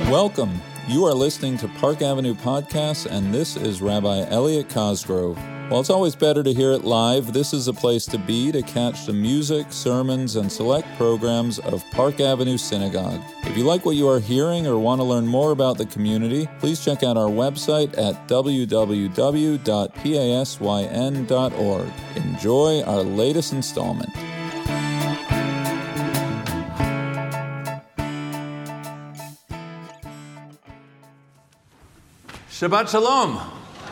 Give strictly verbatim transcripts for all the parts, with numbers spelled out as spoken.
Welcome. You are listening to Park Avenue Podcasts, and this is Rabbi Elliot Cosgrove. While it's always better to hear it live, this is a place to be to catch the music, sermons, and select programs of Park Avenue Synagogue. If you like what you are hearing or want to learn more about the community, please check out our website at w w w dot pasyn dot org. Enjoy our latest installment. Shabbat Shalom.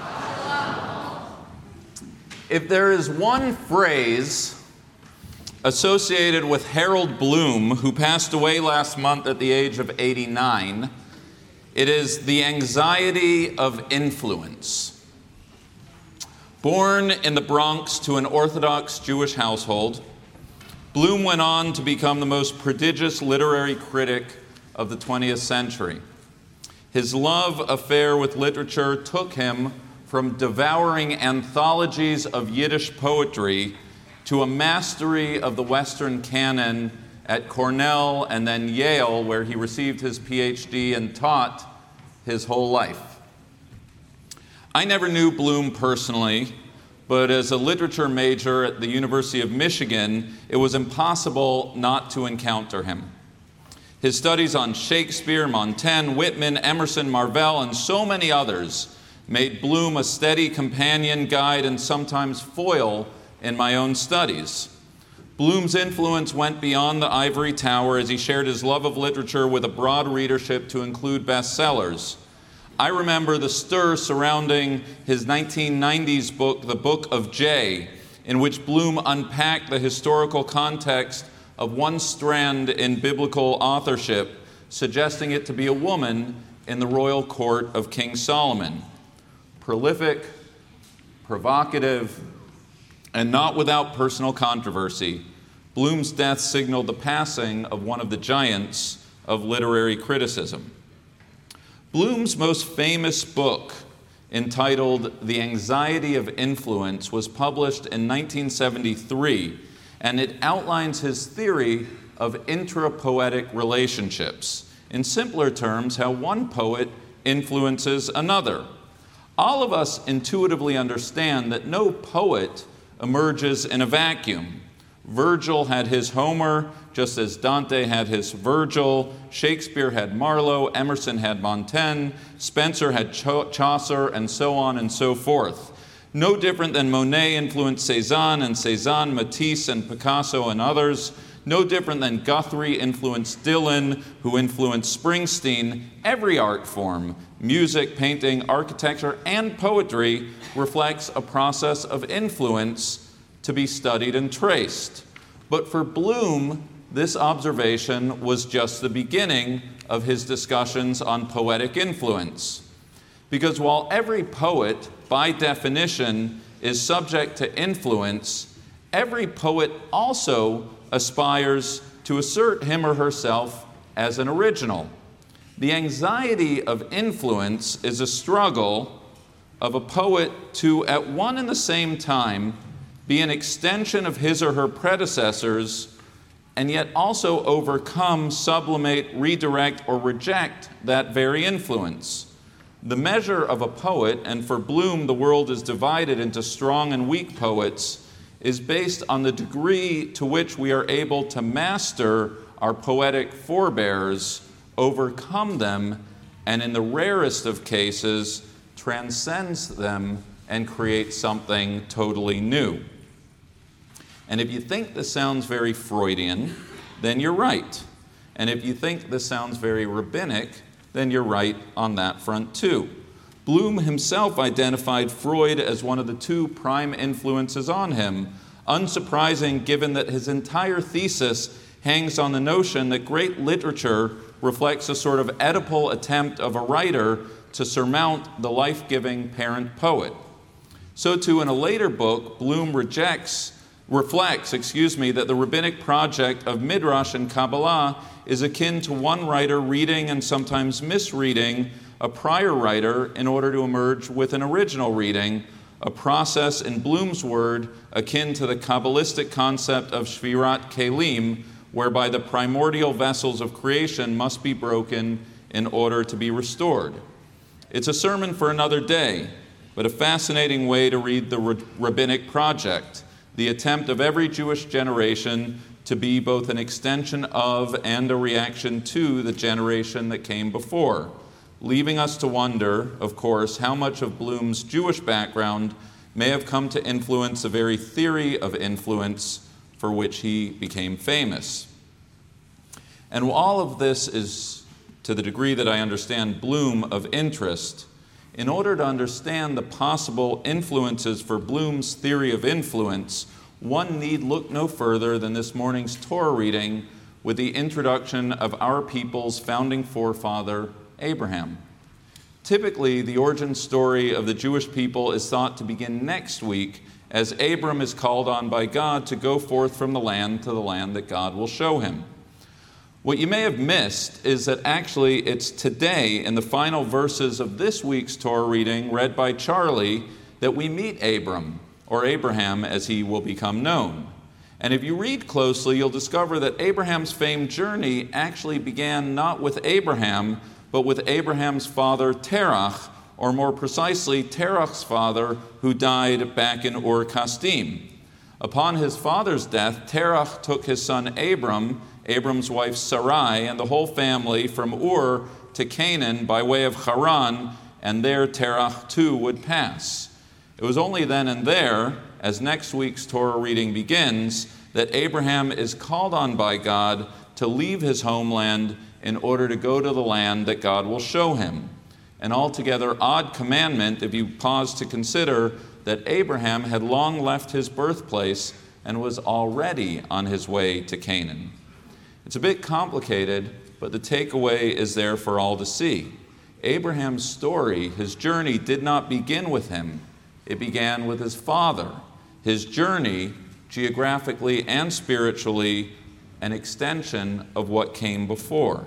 If there is one phrase associated with Harold Bloom, who passed away last month at the age of eighty-nine, it is the anxiety of influence. Born in the Bronx to an Orthodox Jewish household, Bloom went on to become the most prodigious literary critic of the twentieth century. His love affair with literature took him from devouring anthologies of Yiddish poetry to a mastery of the Western canon at Cornell and then Yale, where he received his P H D and taught his whole life. I never knew Bloom personally, but as a literature major at the University of Michigan, it was impossible not to encounter him. His studies on Shakespeare, Montaigne, Whitman, Emerson, Marvell, and so many others made Bloom a steady companion, guide, and sometimes foil in my own studies. Bloom's influence went beyond the ivory tower as he shared his love of literature with a broad readership to include bestsellers. I remember the stir surrounding his nineteen nineties book, The Book of J, in which Bloom unpacked the historical context of one strand in biblical authorship, suggesting it to be a woman in the royal court of King Solomon. Prolific, provocative, and not without personal controversy, Bloom's death signaled the passing of one of the giants of literary criticism. Bloom's most famous book, entitled The Anxiety of Influence, was published in nineteen seventy-three, and it outlines his theory of intra-poetic relationships. In simpler terms, how one poet influences another. All of us intuitively understand that no poet emerges in a vacuum. Virgil had his Homer, just as Dante had his Virgil, Shakespeare had Marlowe, Emerson had Montaigne, Spencer had Chaucer, and so on and so forth. No different than Monet influenced Cézanne, and Cézanne, Matisse, and Picasso, and others. No different than Guthrie influenced Dylan, who influenced Springsteen. Every art form, music, painting, architecture, and poetry, reflects a process of influence to be studied and traced. But for Bloom, this observation was just the beginning of his discussions on poetic influence. Because while every poet, by definition, is subject to influence, every poet also aspires to assert him or herself as an original. The anxiety of influence is a struggle of a poet to, at one and the same time, be an extension of his or her predecessors, and yet also overcome, sublimate, redirect, or reject that very influence. The measure of a poet, and for Bloom the world is divided into strong and weak poets, is based on the degree to which we are able to master our poetic forebears, overcome them, and in the rarest of cases, transcends them and create something totally new. And if you think this sounds very Freudian, then you're right. And if you think this sounds very rabbinic, then you're right on that front too. Bloom himself identified Freud as one of the two prime influences on him, unsurprising given that his entire thesis hangs on the notion that great literature reflects a sort of Oedipal attempt of a writer to surmount the life-giving parent poet. So too, in a later book, Bloom rejects, reflects, excuse me, that the rabbinic project of Midrash and Kabbalah is akin to one writer reading and sometimes misreading a prior writer in order to emerge with an original reading, a process, in Bloom's word, akin to the Kabbalistic concept of Shvirat Kelim, whereby the primordial vessels of creation must be broken in order to be restored. It's a sermon for another day, but a fascinating way to read the Rabbinic Project, the attempt of every Jewish generation to be both an extension of and a reaction to the generation that came before, leaving us to wonder, of course, how much of Bloom's Jewish background may have come to influence the very theory of influence for which he became famous. And all of this is, to the degree that I understand Bloom, of interest. In order to understand the possible influences for Bloom's theory of influence, one need look no further than this morning's Torah reading with the introduction of our people's founding forefather, Abraham. Typically, the origin story of the Jewish people is thought to begin next week as Abram is called on by God to go forth from the land to the land that God will show him. What you may have missed is that actually it's today, in the final verses of this week's Torah reading read by Charlie, that we meet Abram, or Abraham as he will become known. And if you read closely, you'll discover that Abraham's famed journey actually began not with Abraham, but with Abraham's father Terach, or more precisely, Terach's father, who died back in Ur Kasdim. Upon his father's death, Terach took his son Abram, Abram's wife Sarai, and the whole family from Ur to Canaan by way of Haran, and there Terach too would pass. It was only then and there, as next week's Torah reading begins, that Abraham is called on by God to leave his homeland in order to go to the land that God will show him. An altogether odd commandment if you pause to consider that Abraham had long left his birthplace and was already on his way to Canaan. It's a bit complicated, but the takeaway is there for all to see. Abraham's story, his journey, did not begin with him. It began with his father. His journey, geographically and spiritually, an extension of what came before.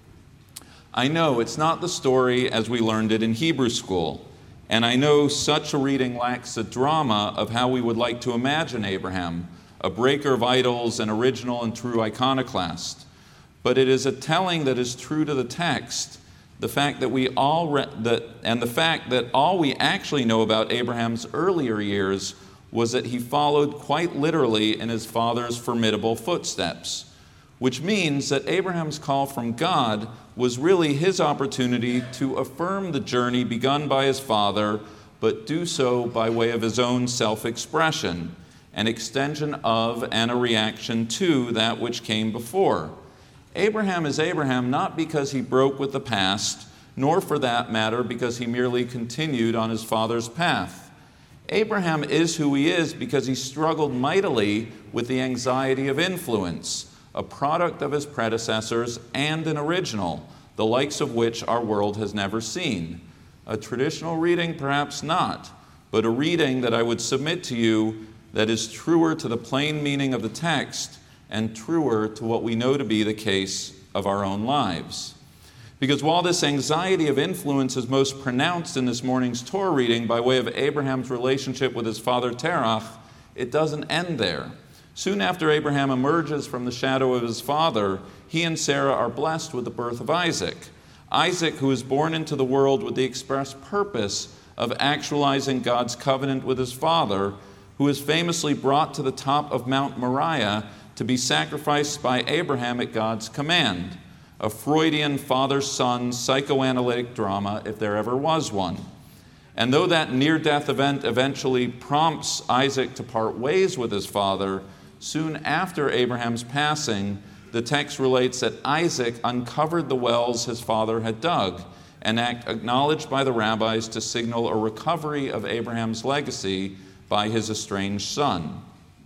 I know it's not the story as we learned it in Hebrew school, and I know such a reading lacks the drama of how we would like to imagine Abraham, a breaker of idols, an original and true iconoclast. But it is a telling that is true to the text, the fact that we all re- that, and the fact that all we actually know about Abraham's earlier years was that he followed quite literally in his father's formidable footsteps, which means that Abraham's call from God was really his opportunity to affirm the journey begun by his father, but do so by way of his own self-expression, an extension of and a reaction to that which came before. Abraham is Abraham not because he broke with the past, nor for that matter because he merely continued on his father's path. Abraham is who he is because he struggled mightily with the anxiety of influence, a product of his predecessors and an original, the likes of which our world has never seen. A traditional reading, perhaps not, but a reading that I would submit to you that is truer to the plain meaning of the text and truer to what we know to be the case of our own lives. Because while this anxiety of influence is most pronounced in this morning's Torah reading by way of Abraham's relationship with his father Terach, it doesn't end there. Soon after Abraham emerges from the shadow of his father, he and Sarah are blessed with the birth of Isaac. Isaac, who is born into the world with the express purpose of actualizing God's covenant with his father, who is famously brought to the top of Mount Moriah to be sacrificed by Abraham at God's command, a Freudian father-son psychoanalytic drama if there ever was one. And though that near-death event eventually prompts Isaac to part ways with his father, soon after Abraham's passing, the text relates that Isaac uncovered the wells his father had dug, an act acknowledged by the rabbis to signal a recovery of Abraham's legacy by his estranged son.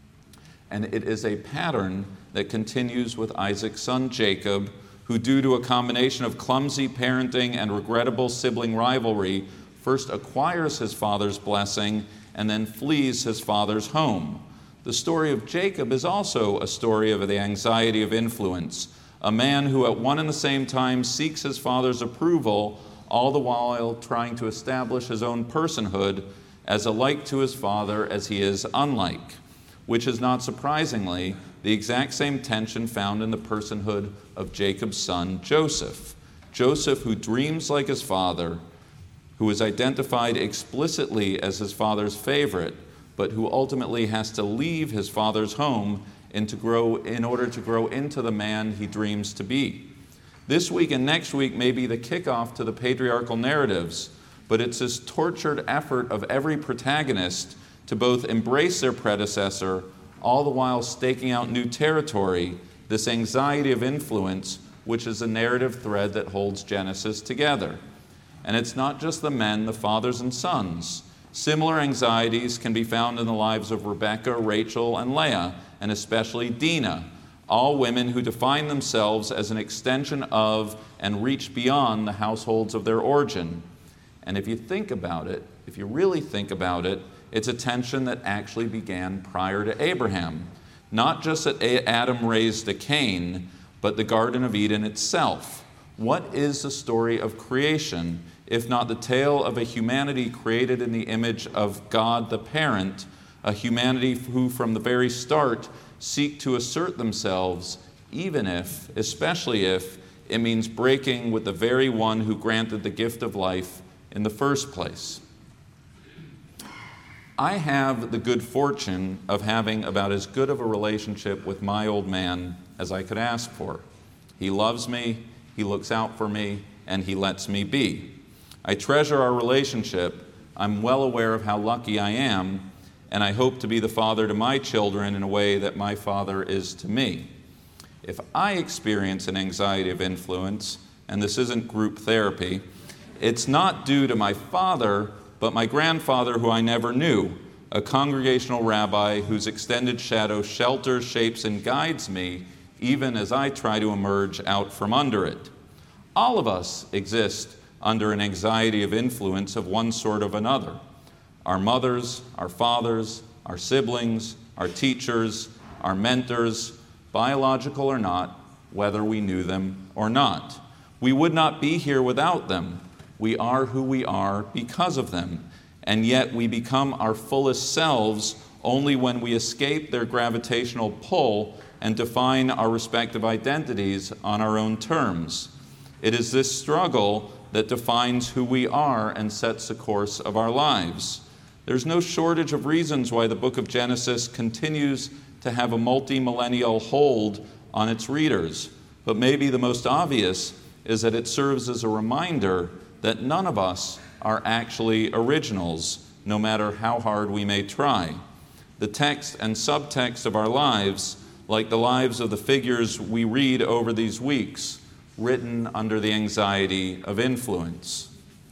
And it is a pattern that continues with Isaac's son Jacob, who, due to a combination of clumsy parenting and regrettable sibling rivalry, first acquires his father's blessing and then flees his father's home. The story of Jacob is also a story of the anxiety of influence, a man who at one and the same time seeks his father's approval, all the while trying to establish his own personhood as alike to his father as he is unlike, which is not surprisingly the exact same tension found in the personhood of Jacob's son Joseph. Joseph, who dreams like his father, who is identified explicitly as his father's favorite, but who ultimately has to leave his father's home and to grow, in order to grow into the man he dreams to be. This week and next week may be the kickoff to the patriarchal narratives, but it's this tortured effort of every protagonist to both embrace their predecessor, all the while staking out new territory, this anxiety of influence, which is a narrative thread that holds Genesis together. And it's not just the men, the fathers and sons. Similar anxieties can be found in the lives of Rebekah, Rachel, and Leah, and especially Dinah, all women who define themselves as an extension of and reach beyond the households of their origin. And if you think about it, if you really think about it, it's a tension that actually began prior to Abraham. Not just that Adam raised a Cain, but the Garden of Eden itself. What is the story of creation, if not the tale of a humanity created in the image of God the parent, a humanity who from the very start seek to assert themselves, even if, especially if, it means breaking with the very one who granted the gift of life in the first place. I have the good fortune of having about as good of a relationship with my old man as I could ask for. He loves me, he looks out for me, and he lets me be. I treasure our relationship. I'm well aware of how lucky I am, and I hope to be the father to my children in a way that my father is to me. If I experience an anxiety of influence, and this isn't group therapy, it's not due to my father, but my grandfather, who I never knew, a congregational rabbi whose extended shadow shelters, shapes, and guides me, even as I try to emerge out from under it. All of us exist under an anxiety of influence of one sort or another. Our mothers, our fathers, our siblings, our teachers, our mentors, biological or not, whether we knew them or not. We would not be here without them. We are who we are because of them, and yet we become our fullest selves only when we escape their gravitational pull and define our respective identities on our own terms. It is this struggle that defines who we are and sets the course of our lives. There's no shortage of reasons why the book of Genesis continues to have a multi-millennial hold on its readers, but maybe the most obvious is that it serves as a reminder that none of us are actually originals, no matter how hard we may try. The text and subtext of our lives, like the lives of the figures we read over these weeks, written under the anxiety of influence.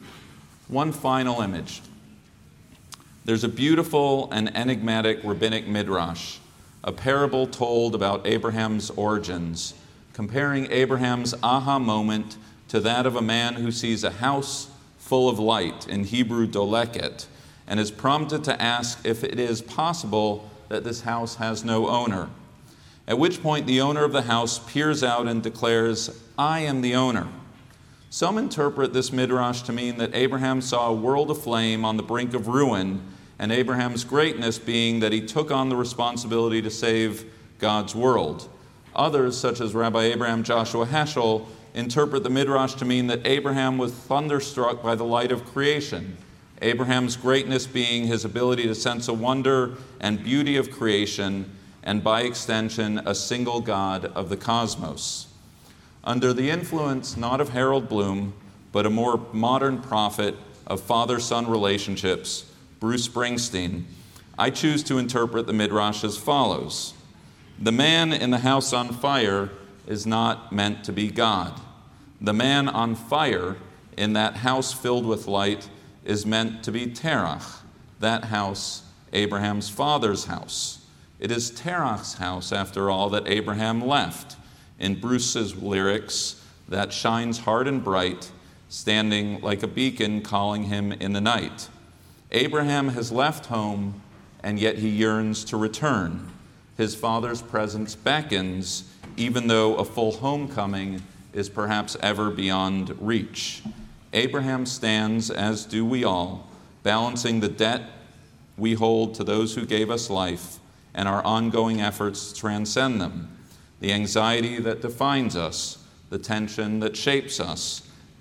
One final image. There's a beautiful and enigmatic rabbinic midrash, a parable told about Abraham's origins, comparing Abraham's aha moment to that of a man who sees a house full of light, in Hebrew doleket, and is prompted to ask if it is possible that this house has no owner. At which point the owner of the house peers out and declares, "I am the owner." Some interpret this midrash to mean that Abraham saw a world aflame on the brink of ruin, and Abraham's greatness being that he took on the responsibility to save God's world. Others, such as Rabbi Abraham Joshua Heschel, interpret the midrash to mean that Abraham was thunderstruck by the light of creation, Abraham's greatness being his ability to sense a wonder and beauty of creation, and by extension, a single God of the cosmos. Under the influence not of Harold Bloom, but a more modern prophet of father-son relationships, Bruce Springsteen, I choose to interpret the midrash as follows. The man in the house on fire is not meant to be God. The man on fire in that house filled with light is meant to be Terach, that house, Abraham's father's house. It is Terach's house, after all, that Abraham left. In Bruce's lyrics, that shines hard and bright, standing like a beacon calling him in the night. Abraham has left home, and yet he yearns to return. His father's presence beckons, even though a full homecoming is perhaps ever beyond reach. Abraham stands, as do we all, balancing the debt we hold to those who gave us life and our ongoing efforts to transcend them, the anxiety that defines us, the tension that shapes us,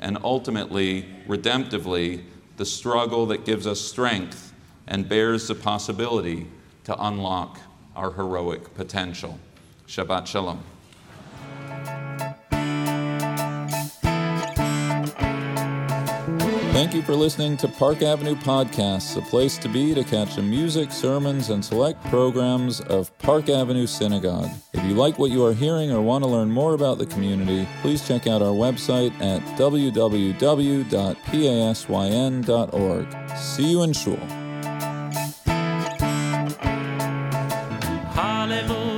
and ultimately, redemptively, the struggle that gives us strength and bears the possibility to unlock our heroic potential. Shabbat Shalom. Thank you for listening to Park Avenue Podcasts, a place to be to catch the music, sermons, and select programs of Park Avenue Synagogue. If you like what you are hearing or want to learn more about the community, please check out our website at w w w dot pasyn dot org. See you in Shul. Hallelujah.